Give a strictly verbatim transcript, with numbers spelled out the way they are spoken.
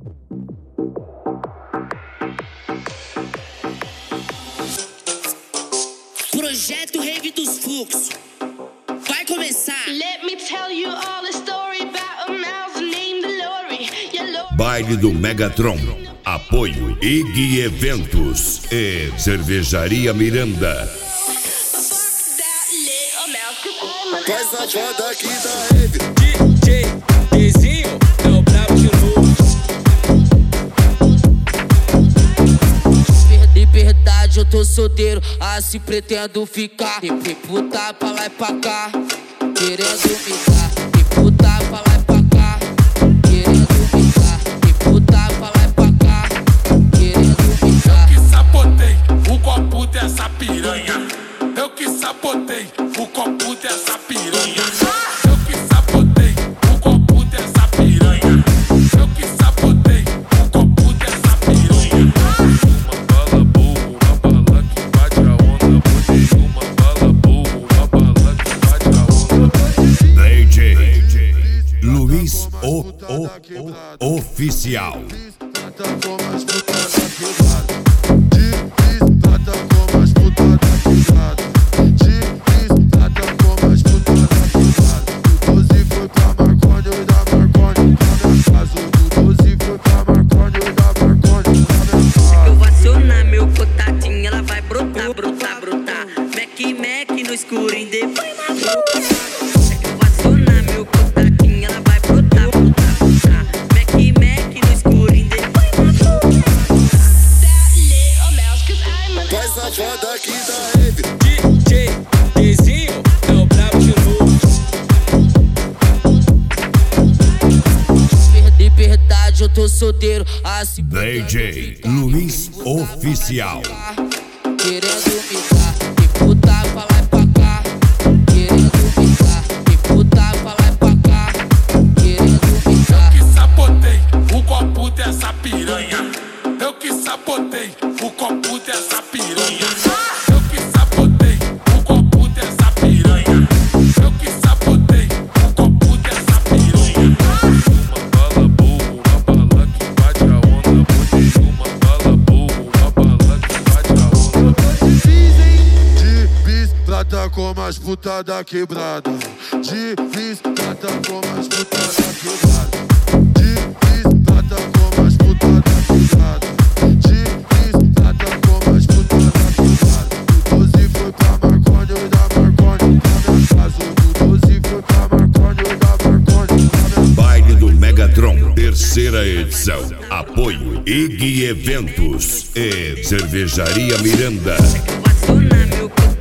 Projeto Rave dos Fluxos vai começar. Let me tell you all the story about a mouse named Lori. Yeah, Baile do Megatron. Apoio I G Eventos e Cervejaria Miranda. Faz a foda aqui da Rave. D J Dezinho é o brabo de novo. De verdade eu tô solteiro, assim pretendo ficar. Tem puta pra lá e pra cá, querendo me dar. Tem puta pra lá e pra cá, querendo me dar. Tem puta pra lá e pra cá, querendo me dar. Eu que sabotei o copo dessa piranha. Eu que sabotei o copo dessa piranha. Eu que sabotei o copo dessa piranha. Eu que sabotei o copo dessa piranha. Uma bala boa, uma bala que bate a onda. Botei uma bala boa, uma bala que bate a onda. D J Luiz O, o, o Oficial. Foda aqui da Rave. D J Dezinho é o brabo de novo. De verdade eu tô solteiro, assim D J Luiz Oficial. querendo me dar. Tem puta pra lá e pra cá, querendo me dar. Tem puta pra lá e pra cá, querendo me dar. Eu que sabotei o copo dessa piranha. Eu que sabotei o copo dessa piranha. Eu que sabotei o copo dessa piranha. Eu que sabotei o copo dessa piranha. Uma bala boa, uma bala que bate a onda. Botei uma bala boa, uma bala que bate a onda. De bis, prata como as putas da quebrada. De bis, prata como as putas da quebrada. De bis, prata como as putas da quebrada. De bis, prata como as putas da quebrada. O doze foi pra Marconi e da Marconi na minha casa. O doze foi pra Marconi e da Marconi na minha casa. Baile do Megatron, terceira edição. Apoio I G Eventos e Cervejaria Miranda. Passou na meu